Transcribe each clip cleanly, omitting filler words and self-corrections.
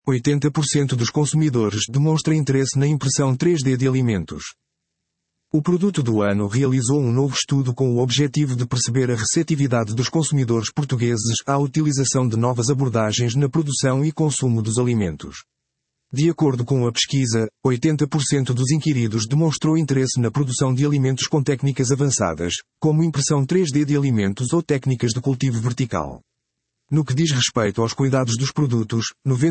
80% dos consumidores demonstra interesse na impressão 3D de alimentos. O produto do ano realizou um novo estudo com o objetivo de perceber a receptividade dos consumidores portugueses à utilização de novas abordagens na produção e consumo dos alimentos. De acordo com a pesquisa, 80% dos inquiridos demonstrou interesse na produção de alimentos com técnicas avançadas, como impressão 3D de alimentos ou técnicas de cultivo vertical. No que diz respeito aos cuidados dos produtos,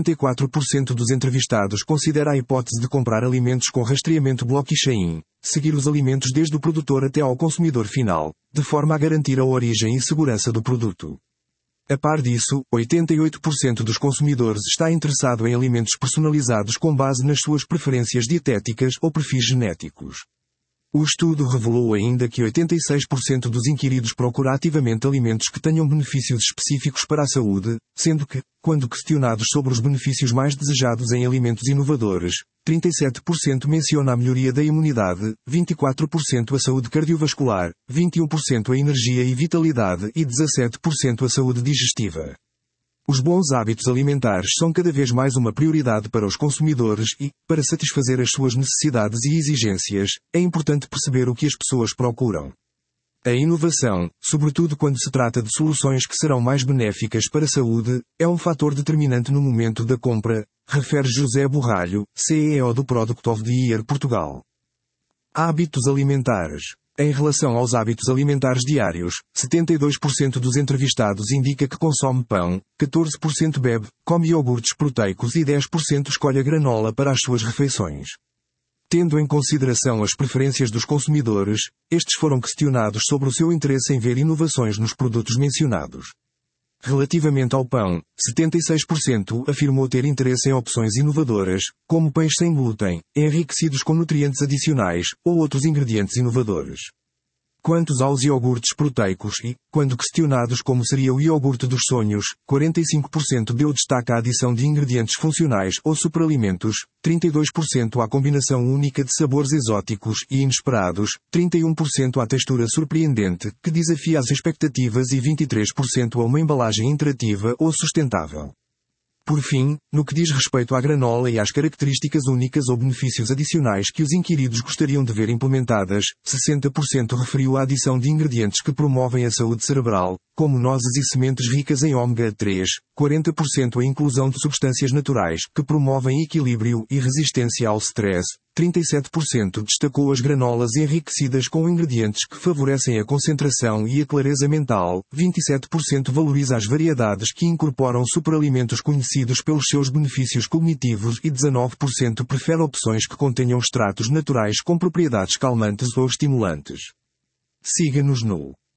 94% dos entrevistados considera a hipótese de comprar alimentos com rastreamento blockchain, seguir os alimentos desde o produtor até ao consumidor final, de forma a garantir a origem e segurança do produto. A par disso, 88% dos consumidores está interessado em alimentos personalizados com base nas suas preferências dietéticas ou perfis genéticos. O estudo revelou ainda que 86% dos inquiridos procura ativamente alimentos que tenham benefícios específicos para a saúde, sendo que, quando questionados sobre os benefícios mais desejados em alimentos inovadores, 37% menciona a melhoria da imunidade, 24% a saúde cardiovascular, 21% a energia e vitalidade e 17% a saúde digestiva. Os bons hábitos alimentares são cada vez mais uma prioridade para os consumidores e, para satisfazer as suas necessidades e exigências, é importante perceber o que as pessoas procuram. A inovação, sobretudo quando se trata de soluções que serão mais benéficas para a saúde, é um fator determinante no momento da compra, refere José Borralho, CEO do Product of the Year Portugal. Hábitos alimentares. Em relação aos hábitos alimentares diários, 72% dos entrevistados indica que consome pão, 14% bebe, come iogurtes proteicos e 10% escolhe a granola para as suas refeições. Tendo em consideração as preferências dos consumidores, estes foram questionados sobre o seu interesse em ver inovações nos produtos mencionados. Relativamente ao pão, 76% afirmou ter interesse em opções inovadoras, como pães sem glúten, enriquecidos com nutrientes adicionais, ou outros ingredientes inovadores. Quanto aos iogurtes proteicos e, quando questionados como seria o iogurte dos sonhos, 45% deu destaque à adição de ingredientes funcionais ou superalimentos, 32% à combinação única de sabores exóticos e inesperados, 31% à textura surpreendente, que desafia as expectativas e 23% a uma embalagem interativa ou sustentável. Por fim, no que diz respeito à granola e às características únicas ou benefícios adicionais que os inquiridos gostariam de ver implementadas, 60% referiu a adição de ingredientes que promovem a saúde cerebral, como nozes e sementes ricas em ômega 3, 40% a inclusão de substâncias naturais que promovem equilíbrio e resistência ao stress, 37% destacou as granolas enriquecidas com ingredientes que favorecem a concentração e a clareza mental, 27% valoriza as variedades que incorporam superalimentos conhecidos pelos seus benefícios cognitivos e 19% prefere opções que contenham extratos naturais com propriedades calmantes ou estimulantes. Siga-nos no